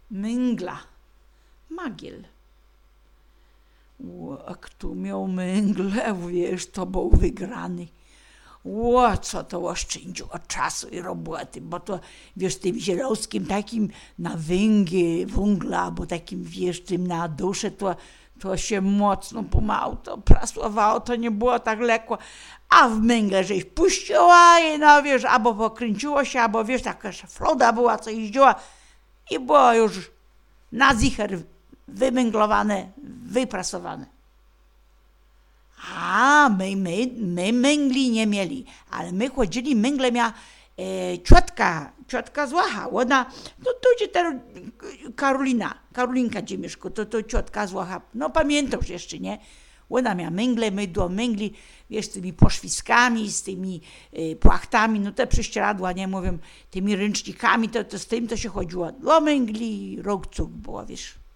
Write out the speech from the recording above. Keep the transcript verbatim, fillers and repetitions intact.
Męgla, magiel. O, kto miał męglę, wiesz, to był wygrany. O, co to oszczędziło czasu i roboty, bo to, wiesz, tym zielowskim takim na węgiel, węgla, bo takim, wiesz, tym na duszę, to, to się mocno pomału to prasowało, to nie było tak lekko, a w męgle żeś puściła i no, wiesz, albo pokręciło się, albo, wiesz, taka szafroda była, co jeździła i było już na zicher wymęglowane, wyprasowane. A, my, my, my męgli nie mieli, ale my chodzili, męgle miała e, ciotka, ciotka z Łacha. Ona, no to gdzie ta Karolina, Karolinka Dziemieszko, to, to ciotka z Łacha, no pamiętasz jeszcze, nie? Ona miała męgle, my do męgli, wiesz, z tymi poszwiskami, z tymi e, płachtami, no te prześcieradła, nie mówię, tymi ręcznikami, to, to z tym to się chodziło. Do męgli rok cuk było, wiesz.